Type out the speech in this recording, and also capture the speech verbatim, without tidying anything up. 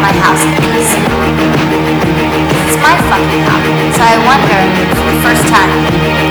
my house in peace. It's my fucking house, so I wonder, for the first time,